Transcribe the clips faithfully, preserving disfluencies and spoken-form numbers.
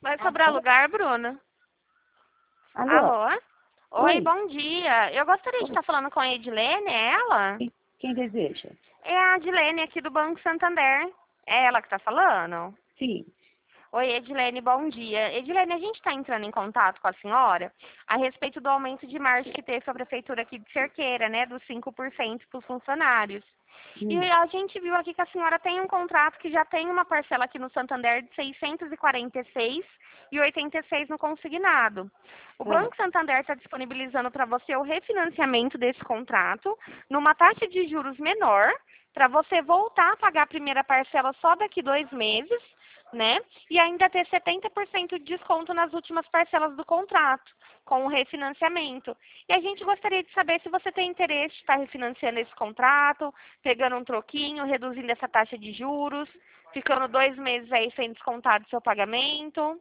Vai sobrar lugar, Bruna? Alô? Alô? Oi, Oi. bom dia. Eu gostaria de Oi. estar falando com a Edilene, é ela? Quem, quem deseja? É a Edilene aqui do Banco Santander. É ela que está falando? Sim. Oi, Edilene, bom dia. Edilene, a gente está entrando em contato com a senhora a respeito do aumento de margem que teve a prefeitura aqui de Cerqueira, né, dos cinco por cento para os funcionários. E Hum. a gente viu aqui que a senhora tem um contrato que já tem uma parcela aqui no Santander de seiscentos e quarenta e seis reais e oitenta e seis no consignado. O Ah, Banco Santander está disponibilizando para você o refinanciamento desse contrato numa taxa de juros menor, para você voltar a pagar a primeira parcela só daqui dois meses, né? E ainda ter setenta por cento de desconto nas últimas parcelas do contrato, com o refinanciamento. E a gente gostaria de saber se você tem interesse de estar refinanciando esse contrato, pegando um troquinho, reduzindo essa taxa de juros, ficando dois meses aí sem descontar do seu pagamento.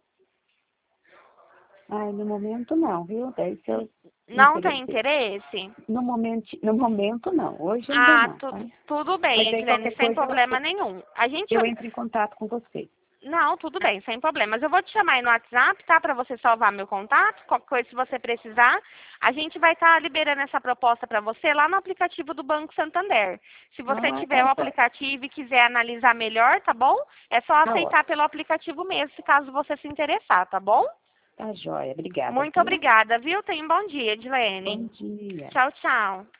ai, no momento não, viu? Daí se eu Não tem interessei. interesse? No momento, no momento não, hoje ainda Ah, não, tu- tá? tudo bem, Mas aí Edilene, qualquer sem coisa problema você, nenhum. A gente eu entro em contato com você. Não, tudo bem, sem problemas. Eu vou te chamar aí no WhatsApp, tá? Para você salvar meu contato. Qualquer coisa, se você precisar, a gente vai estar liberando essa proposta para você lá no aplicativo do Banco Santander. Se você Ah, tiver tá o jóia. aplicativo e quiser analisar melhor, tá bom? É só Tá aceitar ótimo. pelo aplicativo mesmo, se caso você se interessar, tá bom? Tá jóia. Obrigada, Muito viu? obrigada, viu? Tenha um bom dia, Bom Edilene. dia. Tchau, tchau.